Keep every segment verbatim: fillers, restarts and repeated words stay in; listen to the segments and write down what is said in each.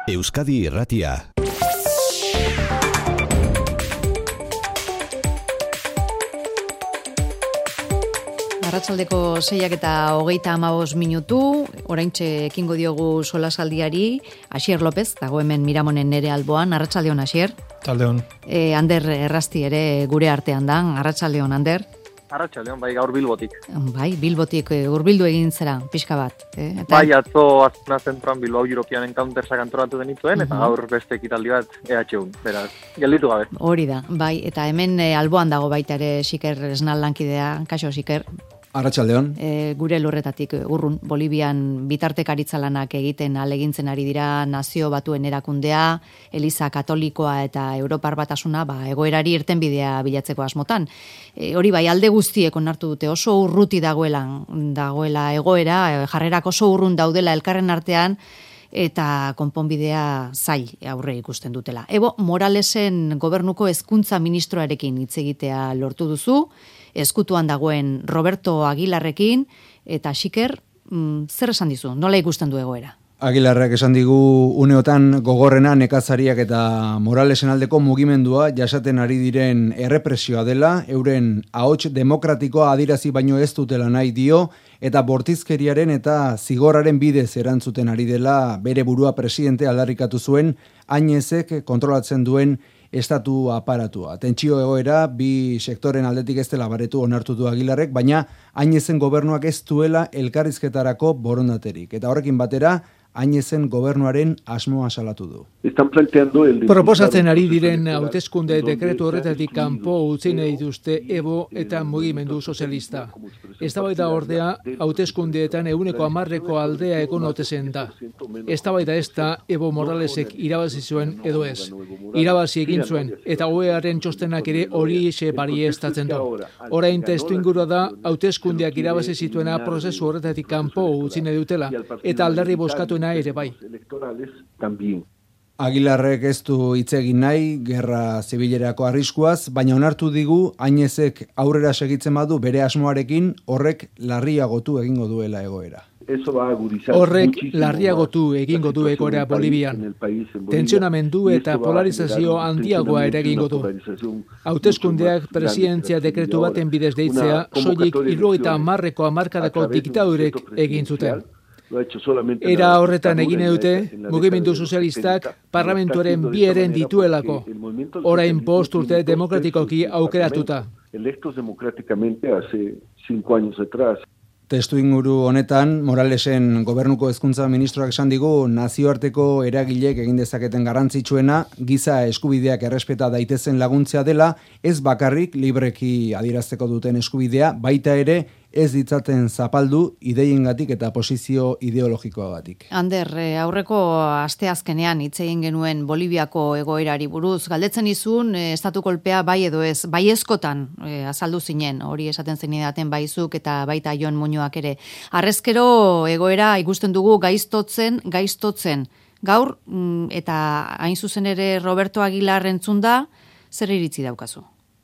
Euskadi Irratia. Arratsaldeko seiak eta hogeita hamabost minutu, oraintxe ekingo diogu solasaldiari, Asier López, dago hemen Miramonen nere alboan. Arratsaldeon, Asier. Taldeon. E, Ander Errasti ere gure artean dan. Arratsaldeon, Ander. Arratsaldeon, bai, gaur Bilbotik. Bai, Bilbotik hurbildu egin zera, pixka bat. Eh? Eta... Bai, atzo azkena zentroan Bilbao European Encountersak antolatu denituen, eta gaur beste ekitaldi bat E H U, beraz, gelditu gabe. Hori da, bai, eta hemen e, alboan dago baita ere Xiker Esnal lankidea. Kaixo, Xiker. Arratsaldeon. E, gure lurretatik urrun, Bolivian bitartekaritza lanak egiten alegintzen ari dira Nazio Batuen Erakundea, Eliza Katolikoa eta Europar Batasuna, ba, egoerari irtenbidea bilatzeko asmotan. E, hori bai, alde guztiek onartu dute oso urruti dagoela, dagoela egoera, jarrerak oso urrun daudela elkarren artean, eta konponbidea zail aurre ikusten dutela. Evo Moralesen gobernuko hezkuntza ministroarekin hitz egitea lortu duzu, eskutuan dagoen Roberto Aguilarrekin, eta Xiker, mm, zer esan dizu? Nola ikusten du egoera? Aguilarrek esan digu uneotan gogorrena nekazariak eta Moralesen aldeko mugimendua jasaten ari diren errepresioa dela, euren ahots demokratikoa adirazi baino ez dutela nahi dio, eta bortizkeriaren eta zigorraren bidez erantzuten ari dela bere burua presidente aldarrikatu zuen, Añezek kontrolatzen duen estatu aparatua. Tentsio egoera bi sektoren aldetik ez dela baretu onartu du Aguilarrek, baina Añezen gobernuak ez duela elkarrizketarako borondaterik. Eta horrekin batera, Añezen gobernuaren asmoa salatu du. Proposatzen ari diren hauteskunde dekretu horretatik kanpo utzi nahi dituzte Ebo eta mugimendu sozialista. Eztabaida ordea hauteskundeetan ehuneko hamarreko aldea ekonotezen da. Eztabaida ez da Evo Moralesek irabazi zuen edo ez. Irabazi egin zuen eta O E Aren txostenak ere hori xe barieztatzen du. Orain testuingurua da hauteskundeak irabazi zituena prozesu horretatik kanpo utzi nahi dutela eta alderdi bozkatuena ere bai. Aguilarrek ez du hitz egin nahi gerra zibilerako arriskuaz, baina onartu digu Añezek aurrera segitzen badu bere asmoarekin horrek larriagotu egingo duela egoera. Horrek larriagotu egingo du egoera Bolivian. Tentsionamendu eta polarizazio handiagoa ere egingo du. Hauteskundeak presidentzia dekretu baten bidez deitzea soilik hirurogeita hamarreko hamarkadako diktadurek egin zuten. Era horretan egin dute mugimendu sozialistak parlamentuaren bi heren dituelako, orain bost urte demokratikoki aukeratuta. Testu inguru honetan, Moralesen gobernuko hezkuntza ministroak esan digu nazioarteko eragilek egin dezaketen garrantzitsuena giza eskubideak errespeta daitezen laguntzea dela, ez bakarrik libreki adierazteko duten eskubidea, baita ere ez ditzaten zapaldu ideiengatik eta posizio ideologikoagatik. Ander, aurreko asteazkenean hitz egin genuen Boliviako egoerari buruz, galdetzen izun e, estatu kolpea bai edo ez, bai eskotan e, azaldu zinen, hori esaten zenidaten baizuk eta baita Jon Muñoak ere. Arrezkero egoera ikusten dugu gaiztotzen, gaiztotzen. Gaur, mm, eta hain zuzen ere Roberto Aguilar entzunda, zer iritzi daukazu?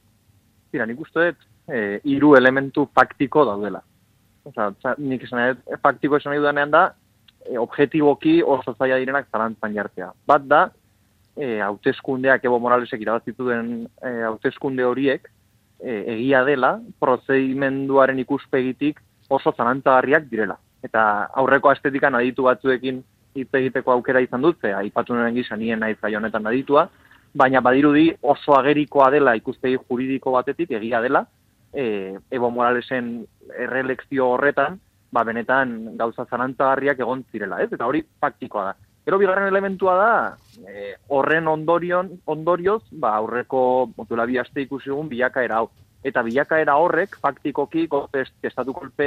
Tira, nik uste dut, E, hiru elementu faktiko daudela. Osa, nik esan edo, faktiko esan edo da, e, objetiboki oso zaila direnak zalantzan jartzea. Bat da, e, hauteskundeak Evo Moralesek irabazitu den e, hauteskunde horiek, e, egia dela, prozedimenduaren ikuspegitik oso zalantzagarriak direla. Eta aurreko astetikan aditu batzuekin hitz egiteko aukera izan dut, ze aipatu nuen gisa nien nahi zai honetan aditua, baina badirudi oso agerikoa dela ikuspegi juridiko batetik egia dela, E, Evo Moralesen erreelekzio horretan, ba, benetan gauza zalantzagarriak egon zirela, ez? Eta hori faktikoa da. Gero bigarren elementua da, e, horren ondorion, ondorioz, ba, aurreko motuela bi aste ikusi dugun bilakaera hau. Eta bilakaera horrek, faktikoki, estatu kolpe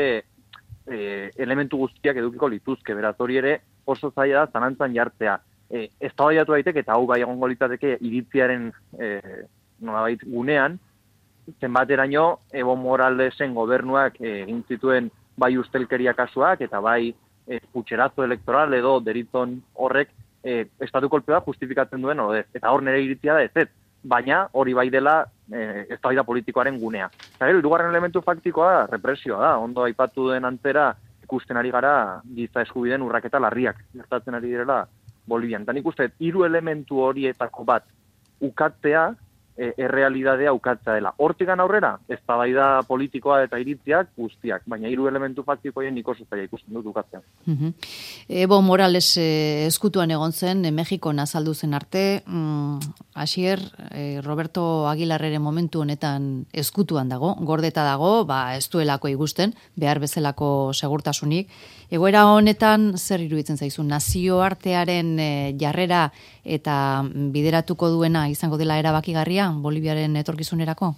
e, elementu guztiak edukiko lituzke, beraz hori ere oso zaila da zalantzan jartzea. E, ez da baiatu daiteke, eta hau bai egongo litzateke iritziaren e, nolabait gunean, zenbateraino Evo Moralesen gobernuak egin zituen bai ustelkeria kasuak eta bai e, putxerazo elektoral edo deritzon horrek e, estatu kolpea justifikatzen duen edo ez. Eta hor nire iritzia da ez ez. Baina hori bai dela e, eztabaida politikoaren gunea. Eta gero, hirugarren elementu faktikoa represioa da. Ondo aipatu den antzera ikusten ari gara giza eskubideen urraketa larriak gertatzen ari direla Bolivian. Eta nik uste, hiru elementu horietako bat ukatzea, e, errealidadea ukatzea dela. Hortigan aurrera, eztabaida politikoa eta iritziak guztiak, baina hiru elementu faktikoien nik oso zaila ikusten dut ukatzea. Uh-huh. Evo Morales eh, eskutuan egon zen, eh, Mexikon azaldu zen arte, mm, Asier, eh, Roberto Aguilarreren momentu honetan eskutuan dago, gordeta dago, ba, ez duelako igusten, behar bezalako segurtasunik. Egoera honetan zer iruditzen zaizu, nazioartearen eh, jarrera eta bideratuko duena izango dela erabakigarria Boliviaren etorkizunerako?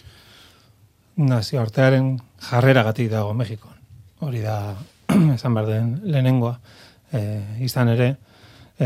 Nazioartearen jarreragatik dago Mexikon. Hori da, esan behar den lehenengoa. E, izan ere, e,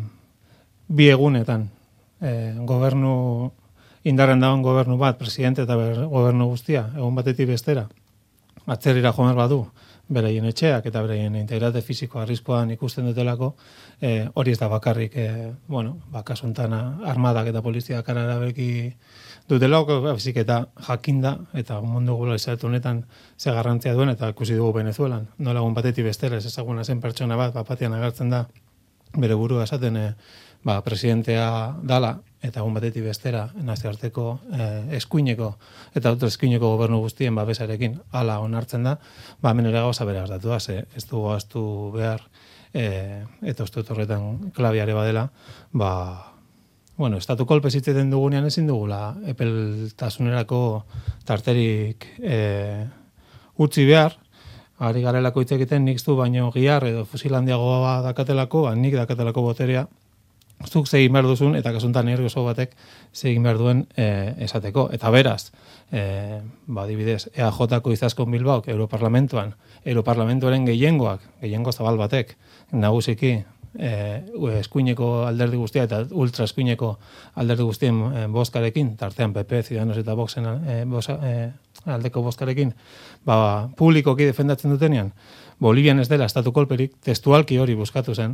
bi egunetan, e, gobernu, indarren dagoen gobernu bat, presidente eta ber, gobernu guztia, egun batetik bestera, atzerrira joan badu, beraien etxeak eta beraien integritate fisiko arriskuan ikusten dutelako, e, hori ez da bakarrik, e, bueno, bakasuntan armadak eta poliziak arabeki dutelako, bezik eta jakinda, eta mundu globalizatu honetan ze garrantzia duen, eta ikusi dugu Venezuelan, nola egun batetik bestera, ez ezaguna zen pertsona bat, bapatean agertzen da, bere burua esaten, e, ba, presidentea dala, eta egun batetik bestera, nazioarteko eh, eskuineko eta autoeskuineko gobernu guztien babesarekin hala onartzen da, ba, hemen ere gauza bere hartatu da, ze ez dugu aztu behar, eh, eta uste dut horretan klabiare badela, ba, bueno, estatu kolpe zitzeten dugunean ezin dugula epeltasunerako tarterik eh, utzi behar, ari garelako hitz egiten nik du baino gihar edo fusil handiagoa dakatelako, ba, nik dakatelako boterea, zuk zegin behar duzun, eta kasuntan nire oso batek zegin behar duen e, esateko. Eta beraz, e, ba, dibidez, E A Jko Izaskun Bilbaok, Europarlamentuan, Europarlamentuaren gehiengoak, gehiengo zabal batek, nagusiki, e, eskuineko alderdi guztia eta ultra eskuineko alderdi guztien e, boskarekin, tartean P P, Ciudadanos eta Voxen e, bosa, e, aldeko boskarekin, ba, publikoki defendatzen dutenean, Bolivian ez dela estatu kolperik, testualki hori buskatu zen,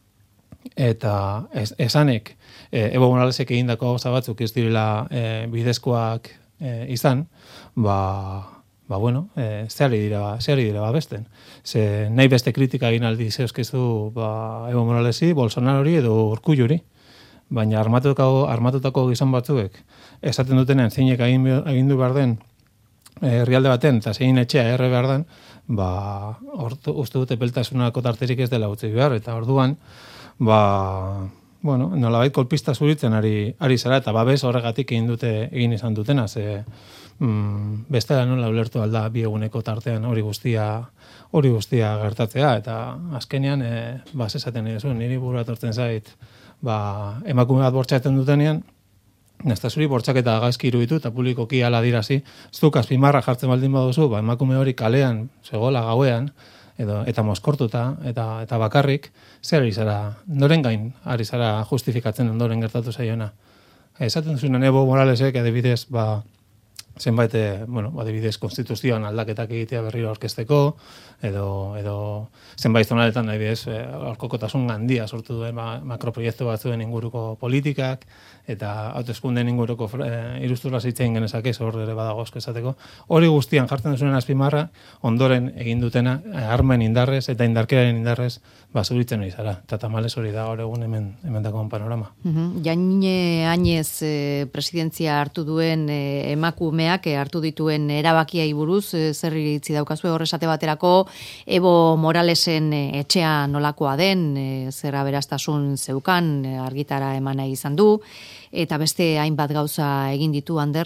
eta es, esanek e, Evo Moralesek egindako gauza batzuk ez direla e, bidezkoak e, izan, ba, ba bueno, e, zehari dira, zehari dira babesten. Ze nahi beste kritika egin aldi zeuzkizu ba, Evo Moralesi, Bolsonarori edo Urkulluri, baina armatutako, armatutako gizon batzuek esaten dutenean zeinek agindu behar den herrialde baten, eta zein etxea erre behar den, ba, ortu, uste dute peltasunako tarterik ez dela utzi behar, eta orduan, ba, bueno, nolabait kolpista zuritzen ari, ari zara, eta babes horregatik egin dute egin izan dutena, ze mm, bestela nola ulertu alda bi eguneko tartean hori guztia hori guztia gertatzea, eta azkenean, e, ba, esaten nire zuen, niri burua tortzen zait, ba, emakume bat bortxatzen dutenean, Nesta zuri bortxaketa gaizki iruditu eta publikoki ala dirazi, zuk azpimarra jartzen baldin baduzu, ba, emakume hori kalean, zegoela gauean, edo, eta mozkortuta, eta, eta bakarrik, zer ari zara, noren gain ari zara justifikatzen ondoren gertatu zaiona. Esaten zuen Evo Moralesek, adibidez, ba, zenbait, bueno, adibidez, konstituzioan aldaketak egitea berriro aurkezteko, edo, edo zenbait zonaletan, adibidez, aurkokotasun handia sortu duen ba, makroproiektu batzuen inguruko politikak, eta hauteskundeen inguruko e, iruzturra zitzen genezake, hor ere badago esateko. Hori guztian jartzen duzuen azpimarra, ondoren egin dutena, armen indarrez eta indarkeraren indarrez, basuritzen hori zara. Eta tamalez hori da gaur egun hemen, hemen dagoen panorama. Uh-huh. Jaine Añez e, presidentzia hartu duen e, emakumeak e, hartu dituen erabakiai buruz, e, zer iritzi daukazue horresate baterako, Evo Moralesen e, etxea nolakoa den, e, zer aberastasun zeukan, e, argitara emana izan du, eta beste hainbat gauza egin ditu, Ander?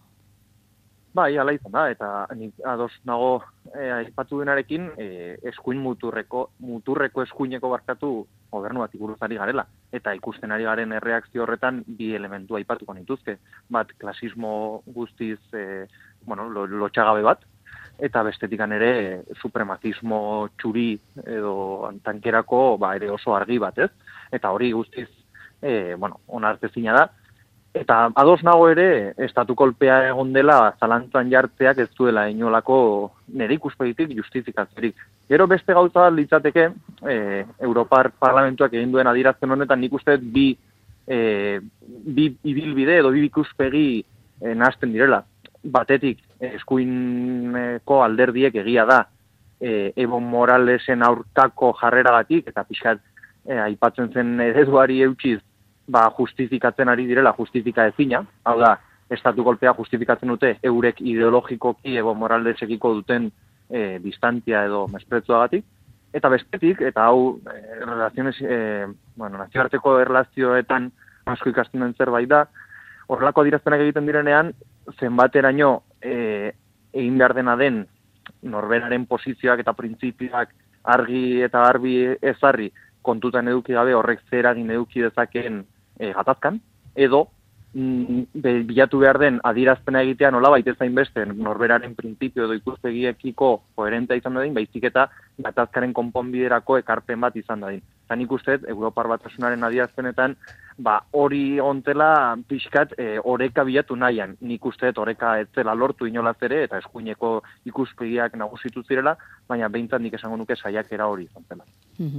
Bai, ala izan da, eta nik ados nago eh, aipatu denarekin, eh, eskuin muturreko, muturreko eskuineko barkatu gobernu bat ikuruzari garela. Eta ikusten ari garen erreakzio horretan bi elementu aipatuko nituzke. Bat, klasismo guztiz, eh, bueno, lotxagabe bat, eta bestetikan ere suprematismo txuri edo tankerako ba, ere oso argi bat, ez? Eta hori guztiz, E, bueno, onartezina da. Eta ados nago ere, estatu kolpea egon dela zalantzan jartzeak ez duela inolako nire ikuspegitik justifikatzerik. Gero beste gauza bat litzateke, e, Europar Parlamentuak egin duen adierazpen honetan nik uste bi, e, bi ibilbide edo bi ikuspegi e, nahazten direla. Batetik, eskuineko alderdiek egia da, e, Evo Moralesen aurkako jarreragatik, eta pixkat e, aipatzen zen ereduari eutxiz, ba, justifikatzen ari direla, justifika ezina, hau da, estatu kolpea justifikatzen dute eurek ideologikoki Evo Moralesekiko duten e, distantzia edo mespretzuagatik, eta bestetik, eta hau e, relaziones, e, bueno, nazioarteko erlazioetan asko ikasten den zerbait da, horrelako adierazpenak egiten direnean, zenbateraino e, egin behar dena den norberaren posizioak eta printzipioak argi eta garbi ezarri kontutan eduki gabe horrek zer eragin eduki dezakeen e, gatazkan, edo mm, bilatu behar den adierazpena egitea nola baita zain beste norberaren printzipio edo ikuspegiekiko koherentea izan dadin, baizik eta gatazkaren konponbiderako ekarpen bat izan dadin. Eta nik uste, Europar Batasunaren adierazpenetan, ba, hori ontela pixkat e, oreka bilatu nahian. Nik uste, oreka ez zela lortu inolaz ere, eta eskuineko ikuspegiak nagusitu zirela, baina behintzat nik esango nuke saiakera hori izan zela.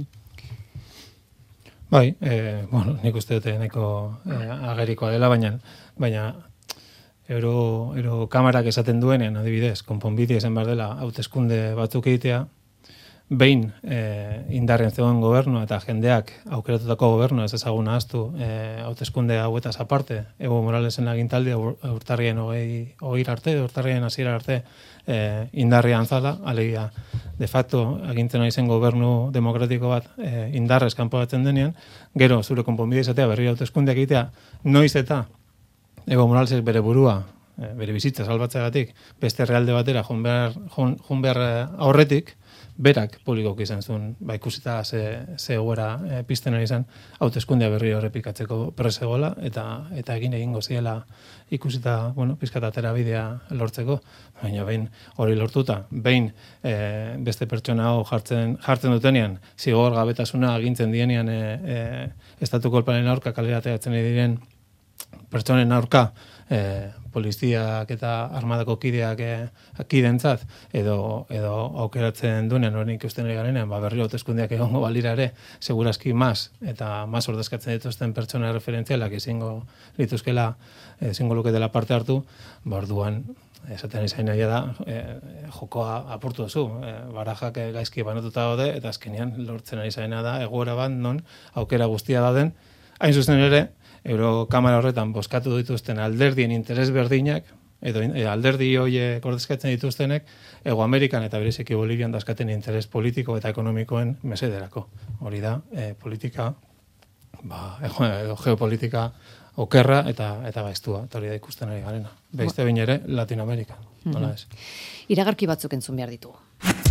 Bai, e, bueno, nik uste dute nahiko e, agerikoa dela, baina, baina euro, euro kamarak esaten duenen, adibidez, konponbide esan behar dela, hauteskunde batzuk egitea, behin e, indarren zegoen gobernu eta jendeak aukeratutako gobernu ez ezaguna ahaztu e, hauteskunde hauetaz aparte, Evo Moralesen agintaldia urtarrien hogei, hogei arte, urtarrien hasiera arte e, indarrean zala, alegia de facto agintzen ari zen gobernu demokratiko bat e, indarrez kanporatzen denean, gero zure konponbide izatea berri hauteskundeak egitea, noiz eta Evo Moralesek bere burua, e, bere bizitza salbatzeagatik, beste realde batera joan behar, joan, joan behar aurretik, berak publikoki izan zuen, ba ikusita ze, ze egoera e, pizten ari izan, hauteskundea berri horrepikatzeko presegola, eta eta egin egingo ziela ikusita, bueno, pizkata terabidea lortzeko, baina behin hori lortuta, behin e, beste pertsona hau jartzen, jartzen dutenean, zigor gabetasuna agintzen dienean e, e, estatu kolparen aurka kalera ateratzen diren pertsonen aurka, e, poliziak eta armadako kideak e, kidentzat, edo, edo aukeratzen duenean, hori ikusten ari garenean, ba, berri hauteskundeak egongo balira ere, segurazki mas, eta mas ordezkatzen dituzten pertsona referentzialak ezingo lituzkela, ezingo luketela parte hartu, ba, orduan, esaten izan nahi da, e, jokoa apurtu duzu, e, barajak e, gaizki banatuta daude, eta azkenean lortzen ari zaina da, egoera bat non aukera guztia dauden, hain zuzen ere, Eurokamara horretan bozkatu dituzten alderdien interes berdinak, edo e, alderdi hoiek ordezkatzen dituztenek, Ego Amerikan eta bereziki Bolivian dazkaten interes politiko eta ekonomikoen mesederako. Hori da, e, politika, ba, edo geopolitika okerra eta eta gaiztua, eta hori da ikusten ari garena. Beste behin ere, Latinoamerika. Nola ez? Iragarki batzuk entzun behar ditugu.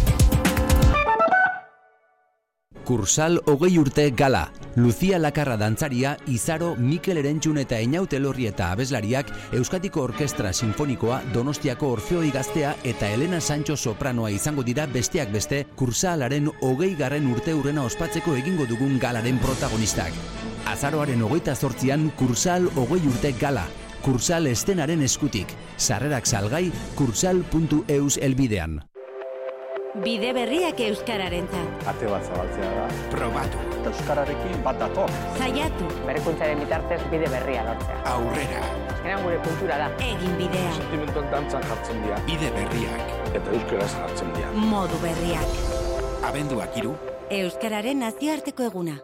Kursal hogei urte gala. Lucia Lakarra dantzaria, Izaro, Mikel Erentzun eta Einaute Lorri eta abeslariak, Euskadiko Orkestra Sinfonikoa, Donostiako Orfeoi Gaztea eta Elena Sancho sopranoa izango dira besteak beste Kursalaren hogei garren urte urrena ospatzeko egingo dugun galaren protagonistak. Azaroaren hogeita zortzian Kursal hogei urte gala. Kursal estenaren eskutik. Sarrerak salgai kursal puntu eus elbidean. Bide berriak euskararentzat. Ate bat zabaltzea da. Probatu. Euskararekin bat dator. Saiatu. Berrikuntzaren bitartez bide berria lortzea. Aurrera. Azkenean gure kultura da. Egin bidea. Sentimentuak dantzan jartzen dira. Bide berriak. Eta euskaraz jartzen dira. Modu berriak. Abenduak hiru. Euskararen nazioarteko eguna.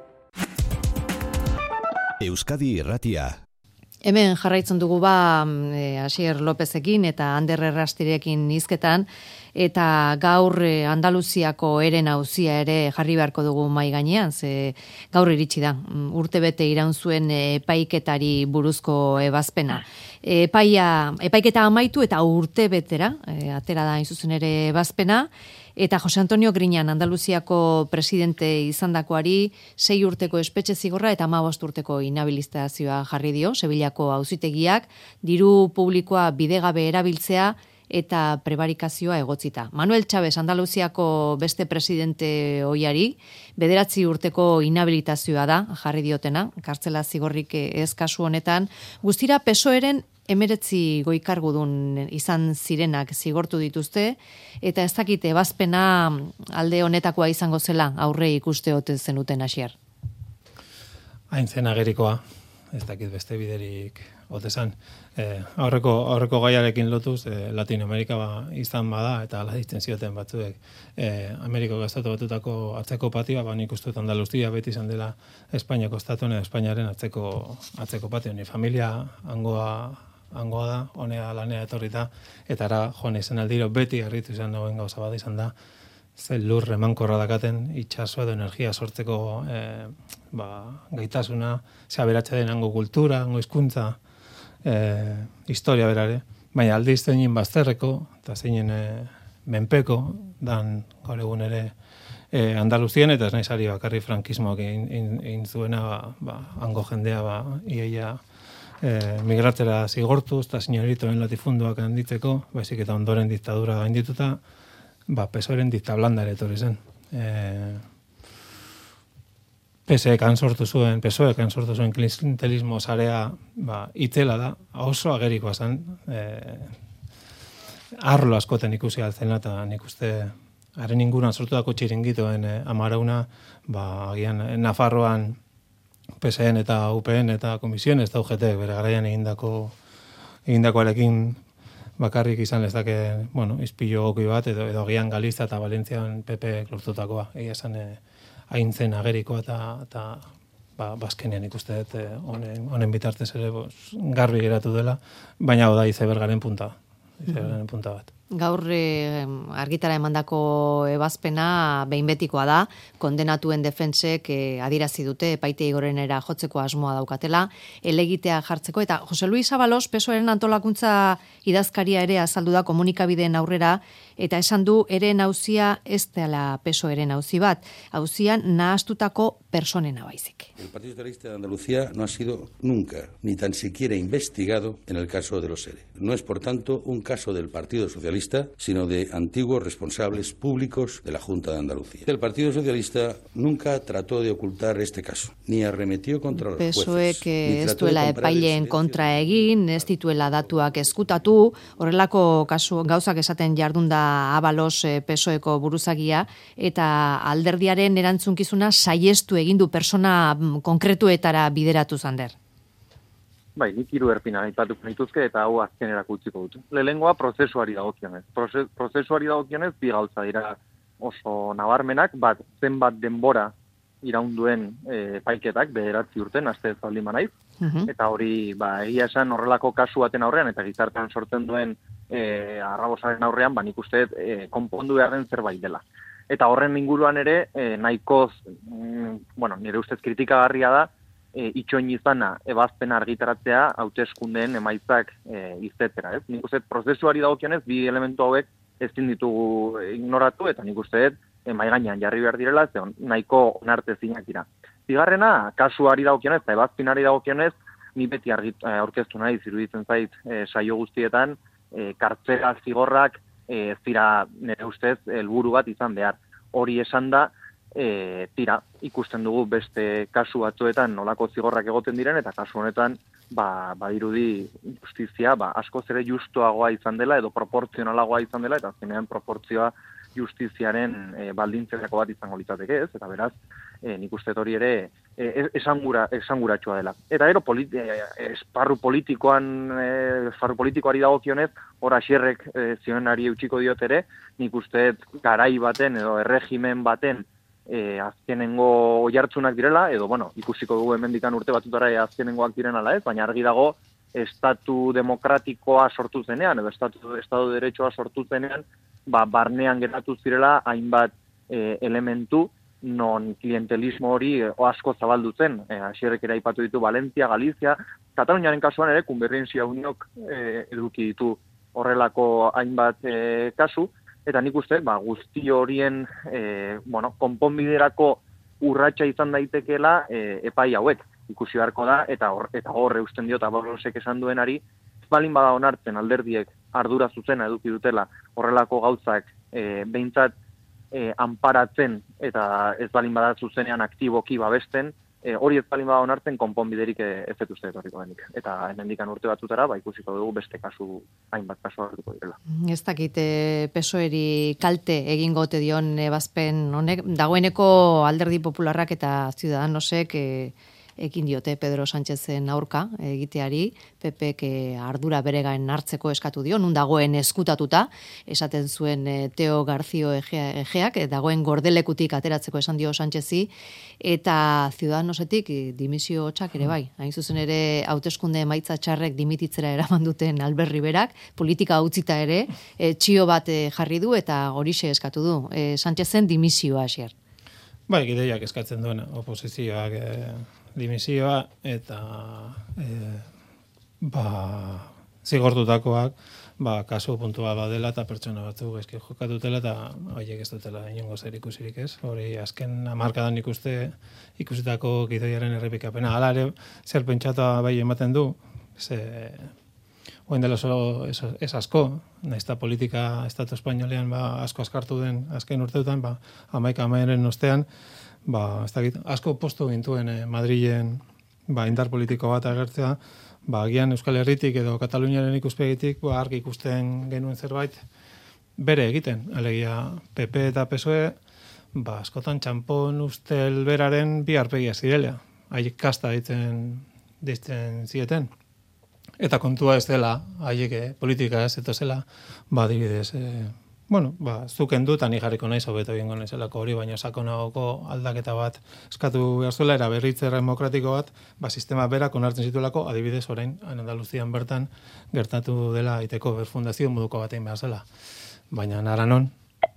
Euskadi Irratia. Hemen jarraitzen dugu ba e, Asier Lopezekin eta Ander Errastirekin hizketan, eta gaur e, Andaluziako eren auzia ere jarri beharko dugu mai gainean, ze gaur iritsi da. Urtebete iraun zuen epaiketari buruzko ebazpena. Epaia, epaiketa amaitu eta urtebetera, e, atera da hain zuzen ere ebazpena, eta Jose Antonio Griñan, Andaluziako presidente izandakoari sei urteko espetxe zigorra eta hamabost urteko inhabilitazioa jarri dio, Sevillako auzitegiak, diru publikoa bidegabe erabiltzea eta prebarikazioa egotzita. Manuel Chávez, Andaluziako beste presidente ohiari, bederatzi urteko inhabilitazioa da jarri diotena, kartzela zigorrik ez kasu honetan, guztira P S O E-ren emeretzi goikargudun izan zirenak zigortu dituzte, eta ez dakite ebazpena alde honetakoa izango zela aurre ikuste ote zenuten Asier. Hain zen agerikoa. ez dakit beste biderik otezan. E, aurreko, aurreko gaiarekin lotuz, e, Latinoamerika ba, izan bada, eta ala ditzen zioten batzuek, e, Ameriko Estatu Batutako atzeko patioa, ba, nik uste dut Andaluzia beti izan dela Espainiako estatuen edo Espainiaren atzeko, atzeko patio. Ni familia hangoa, hangoa da, honea lanea etorri da, eta ara joan izan aldiro beti harritu izan dagoen gauza bat izan da, ze lur emankorra dakaten itxaso edo energia sortzeko e, ba, gaitasuna, ze aberatsa den hango kultura, hango hizkuntza, e, historia berare, baina aldiz zeinen bazterreko, eta zeinen e, menpeko, dan gaur egun ere e, Andaluzien, eta ez naiz ari bakarri frankismoak egin, egin, egin zuena, ba, ba, hango jendea, ba, iaia e, migratzera zigortuz, eta señoritoen latifunduak handitzeko, baizik eta ondoren diktadura gaindituta, ba, P S O E-ren dikta blanda ere etorri zen. E, P S E-kan sortu zuen, P S O E-kan sortu zuen klientelismo sarea, ba, itzela da, oso agerikoa zen, e, arlo askoten ikusi altzena, eta nik uste, haren inguruan sortutako txiringitoen e, amarauna, ba, agian, Nafarroan, P S E-en eta U P N eta komisiones eta U G T bere garaian egindako egindakoarekin bakarrik izan lezake, bueno, izpilo goki bat, edo, edo gian Galiza eta Valentzian P P lortutakoa. Egia esan eh, haintzen agerikoa eta, eta ba, bazkenean ikuste dut eh, honen, honen bitartez ere bos, garbi geratu dela, baina hau da izebergaren punta, izebergaren punta bat. Gaur e, argitara emandako ebazpena behin betikoa da, kondenatuen defentsek e, adirazi dute epaitegi gorenera jotzeko asmoa daukatela, elegitea jartzeko, eta Jose Luis Abalos, P S O E-ren antolakuntza idazkaria ere azaldu da komunikabideen aurrera, eta esan du eren auzia ez dela P S O E-ren auzi bat, auzian nahastutako personena baizik. El Partido Socialista de Andalucía no ha sido nunca, ni tan siquiera investigado en el caso de los ERE. No es, por tanto, un caso del Partido Socialista, sino de antiguos responsables públicos de la Junta de Andalucía. El Partido Socialista nunca trató de ocultar este caso, ni arremetió contra los P S O E jueces. que ez duela epaileen kontra egin, ez dituela datuak eskutatu, horrelako kasu gauzak esaten jardunda Abalos P S O E-ko buruzagia, eta alderdiaren erantzunkizuna saiestu egin du persona konkretuetara bideratu zander. Bai, nik hiru erpina aipatuko nituzke eta hau azkenerako utziko dut. Lehenengoa prozesuari dagokionez. Proze, prozesuari dagokionez bi gauza dira oso nabarmenak, bat zenbat denbora iraunduen e, paiketak bederatzi urten, aste ez baldin banaiz, uh-huh. Eta hori ba, egia esan horrelako kasu baten aurrean eta gizartean sortzen duen e, arrabosaren aurrean, ba, nik uste e, konpondu behar den zerbait dela. Eta horren inguruan ere, e, nahikoz, mm, bueno, nire ustez kritikagarria da, e, itxoin izana ebazpen argitaratzea hauteskundeen emaitzak e, izetera, ez? Nik uste prozesuari dagokionez bi elementu hauek ezin ditugu ignoratu eta nik uste e, mai gainean jarri behar direla, ze nahiko onartezinak dira. Bigarrena, kasuari dagokionez eta ebazpenari dagokionez, ni beti argit, aurkeztu nahi ziruditzen zait e, saio guztietan, e, kartzela zigorrak ez dira nire ustez helburu bat izan behar. Hori esan da, e, tira, ikusten dugu beste kasu batzuetan nolako zigorrak egoten diren, eta kasu honetan, ba, badirudi justizia, ba, askoz ere justuagoa izan dela, edo proportzionalagoa izan dela, eta azkenean proportzioa justiziaren e, baldintzetako bat izango litzateke, ez? Eta beraz, e, nik uste hori ere e, esangura, esanguratsua dela. Eta gero politi, e, esparru politikoan, e, esparru politikoari dagokionez, hor Asierrek e, zionari eutxiko diot ere, nik uste garai baten edo erregimen baten e, azkenengo oihartzunak direla, edo bueno, ikusiko dugu hemendikan urte batutara e, azkenengoak diren ala ez, baina argi dago estatu demokratikoa sortu zenean, edo estatu, estatu derechoa sortu zenean, ba, barnean geratu zirela hainbat e, elementu non klientelismo hori e, asko zabaldu zen. E, Asierrek ere aipatu ditu Valentzia, Galizia, Kataluniaren kasuan ere Konbergentzia Uniok e, eduki ditu horrelako hainbat e, kasu, eta nik uste, ba, guzti horien e, bueno, konponbiderako urratsa izan daitekeela e, epai hauek ikusi beharko da, eta hor, eta horre usten diota Abalosek esan duenari, balin bada onartzen alderdiek ardura zuzena eduki dutela horrelako gauzak e, behintzat e, anparatzen eta ez balin bada zuzenean aktiboki babesten, e, hori ez balin bada onartzen konponbiderik ez dut uste etorriko denik. Eta hemendikan urte batzutara, ba, ikusiko dugu beste kasu, hainbat kasu hartuko direla. Ez dakit P S O E-ri kalte egingo ote dion ebazpen honek, dagoeneko Alderdi Popularrak eta Ciudadanosek e, ekin diote Pedro Sánchezen aurka egiteari, P Pk ardura beregain hartzeko eskatu dio, nun dagoen eskutatuta, esaten zuen Teo Garzio Egeak, dagoen gordelekutik ateratzeko esan dio Sánchezi, eta Ciudadanosetik dimisio hotxak ere bai. Hain zuzen ere, hauteskunde emaitza txarrek dimititzera eraman duten Albert Riberak, politika utzita ere, e, txio bat e, jarri du eta horixe eskatu du. E, Sánchezen dimisioa, Asier. Bai, gideiak eskatzen duena, oposizioak e, dimisioa eta e, ba, zigortutakoak ba, kasu puntua badela eta pertsona batzuk eski jokatutela eta horiek ez dutela inongo zer ikusirik ez. Hori azken hamarkadan ikuste ikusitako gidoiaren errepikapena. Hala ere, zer pentsata bai ematen du, ze oen dela oso ez, ez asko, naizta politika Estatu Espainolean ba, asko askartu den azken urteutan, ba, amaika amairen ostean, ba, ez dakit, asko postu gintuen eh, Madrilen ba, indar politiko bat agertzea, ba, agian Euskal Herritik edo Kataluniaren ikuspegitik ba, argi ikusten genuen zerbait bere egiten, alegia P P eta P S O E, ba, askotan txampon ustel beraren bi arpegia zirela, haiek kasta ditzen, ditzen zieten. Eta kontua ez dela, haiek politika ez, eta zela, ba, adibidez, e, bueno, ba, zuken dut, ani jarriko naiz, hobeto egingo naizelako hori, baina sakonagoko aldaketa bat eskatu behar zuela, era berritze demokratiko bat, ba, sistema berak onartzen zituelako, adibidez, orain, Andaluzian bertan, gertatu dela iteko berfundazio moduko batein behar zela. Baina naranon,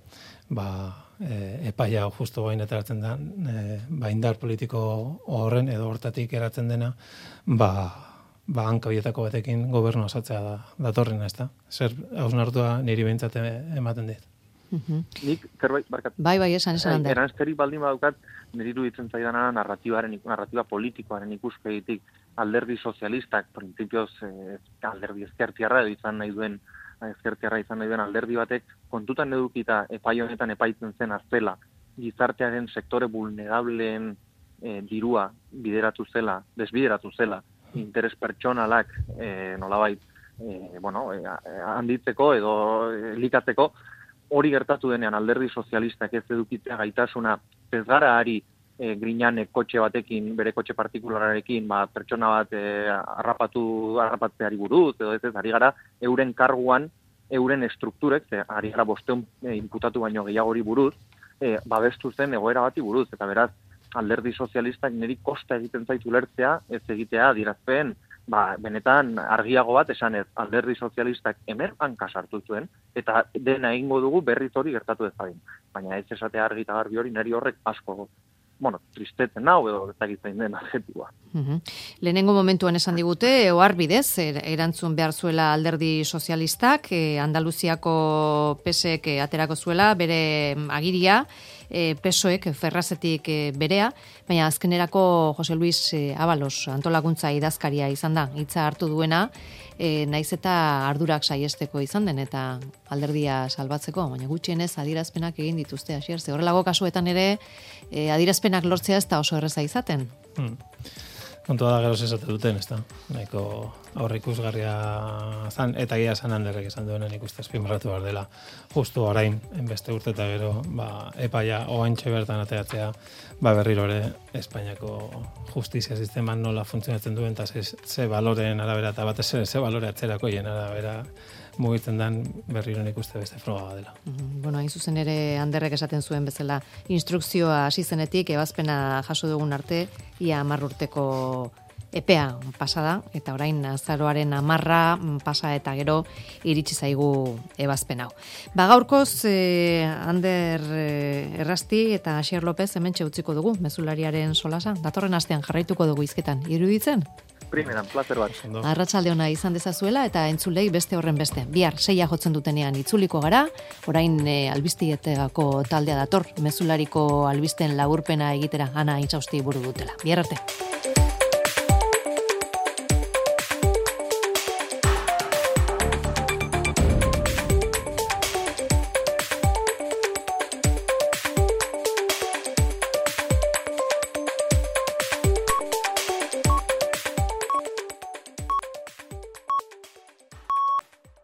ba, e, epaia justo bain etaratzen da, e, ba, indar politiko horren, edo hortatik eratzen dena, ba, ba, hankabietako batekin gobernu osatzea da, datorrena, ez da? Zer hausnartua niri behintzat ematen dit. Uh-huh. Nik, zerbait, barkat. Bai, bai, esan, esan, Ander. Eranzterik baldin badaukat, niri iruditzen zaidana narratibaren, narratiba politikoaren ikuspegitik alderdi sozialistak, prinsipioz eh, alderdi ezkertiarra izan nahi duen, ezkertiarra izan nahi duen alderdi batek, kontutan edukita epai honetan epaitzen zen aztela, gizartearen sektore vulnerableen eh, dirua bideratu zela, desbideratu zela, interes pertsonalak eh, nolabait eh, bueno, eh, handitzeko edo eh, likatzeko, hori gertatu denean alderdi sozialistak ez edukitzea gaitasuna ez gara ari eh, griñanek kotxe batekin, bere kotxe partikulararekin, ba, pertsona bat eh, harrapatu, harrapatzeari buruz, edo ez ez, ari gara euren karguan, euren estrukturek, ze, ari gara bosteun eh, inputatu baino gehiagori buruz, eh, babestu zen egoera bati buruz, eta beraz, alderdi sozialistak niri kosta egiten zaitu lertzea, ez egitea dirazpen, ba, benetan argiago bat esan ez, alderdi sozialistak hemen hanka sartu zuen, eta dena egingo dugu berriz hori gertatu ezagin. Baina ez esatea argi eta garbi hori niri horrek asko, bueno, tristetzen nau edo ezagitzen den adjetiboa. Uh-huh. Lehenengo momentuan esan digute, ohar bidez, erantzun behar zuela alderdi sozialistak, eh, Andaluziako P S ek aterako zuela, bere agiria, e, P S O ek Ferrazetik e, berea, baina azkenerako Jose Luis e, Abalos antolakuntza idazkaria izan da, hitza hartu duena, e, naiz eta ardurak saiesteko izan den, eta alderdia salbatzeko, baina gutxienez adierazpenak egin dituzte, Asier, ze horrelago kasuetan ere e, adierazpenak lortzea ez da oso erreza izaten. Hmm. Kontua da geroz esate duten, ez da. Nahiko aurre ikusgarria zan, eta gira zan Anderrek esan duenen ikuste azpimarratu behar dela. Justu orain, enbeste urte eta gero, ba, epaia oaintxe bertan ateratzea, ba, berriro ere Espainiako justizia sisteman nola funtzionatzen duen, eta ze, ze baloren arabera, eta batez ere ze balore atzerakoien arabera mugitzen dan berriro ikuste beste froga dela. Mm, bueno, hain zuzen ere Anderrek esaten zuen bezala, instrukzioa hasi zenetik ebazpena jaso dugun arte, ia hamar urteko epea pasada, eta orain azaroaren hamarra pasa eta gero iritsi zaigu ebazpen hau. Ba gaurkoz, eh, Ander eh, Errasti eta Asier López hementxe utziko dugu, mezulariaren solasa. Datorren astean jarraituko dugu hizketan. Iruditzen? Primeran, placer bat. Arratsalde ona izan dezazuela eta entzulei beste horren beste. Bihar seia jotzen dutenean itzuliko gara, orain e, albistietegako taldea dator, mezulariko albisten laburpena egitera Ana Intxausti buru dutela. Bihar arte.